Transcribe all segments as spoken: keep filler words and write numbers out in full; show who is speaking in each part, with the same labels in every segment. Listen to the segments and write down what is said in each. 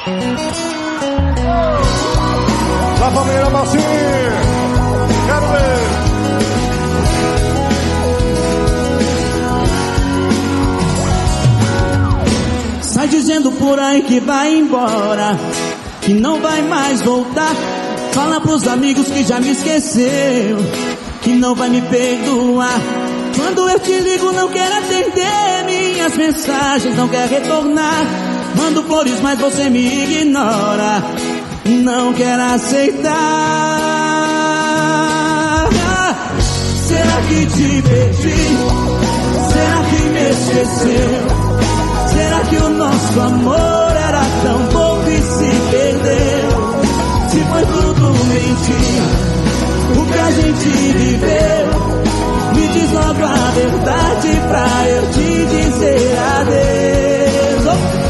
Speaker 1: Da família Marcinho, quero ver.
Speaker 2: Sai dizendo por aí que vai embora, que não vai mais voltar. Fala pros amigos que já me esqueceu, que não vai me perdoar. Quando eu te ligo não quer atender minhas mensagens, não quer retornar. Mando flores mas você me ignora, não quer aceitar. Será que te perdi? Será que me esqueceu? Será que o nosso amor era tão bom que se perdeu? Se foi tudo mentira, o que a gente viveu, me diz logo a verdade pra eu te dizer adeus. Oh.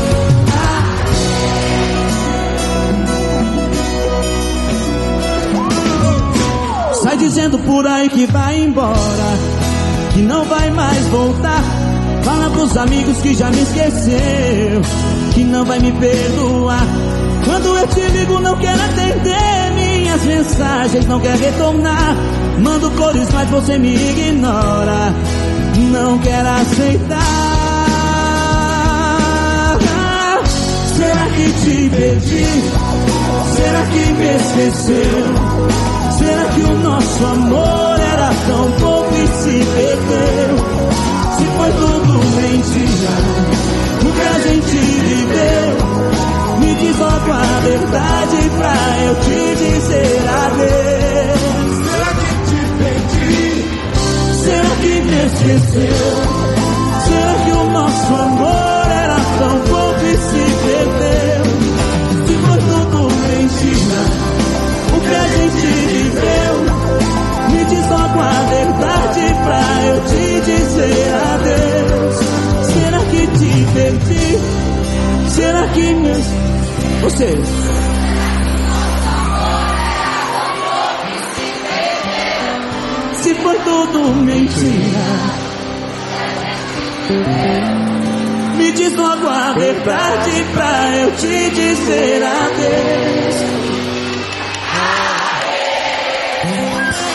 Speaker 2: Sai dizendo por aí que vai embora, que não vai mais voltar. Fala pros amigos que já me esqueceu, que não vai me perdoar. Quando eu te ligo não quer atender minhas mensagens, não quer retornar. Mando cores mas você me ignora, não quer aceitar. Será que te perdi? Será que me esqueceu? Será que o nosso amor era tão bom que se perdeu? Se foi tudo mentira, o que a gente viveu, me diz logo a verdade pra eu te dizer adeus.
Speaker 1: Será que te perdi?
Speaker 2: Será que me esqueceu? Será que o nosso amor era tão bom que se perdeu? Se foi tudo mentira, o que a gente viveu, me diz logo a verdade pra eu te dizer adeus. Será que te perdi? Será que me... Você... Se foi tudo mentira, me diz logo a verdade pra eu te dizer adeus.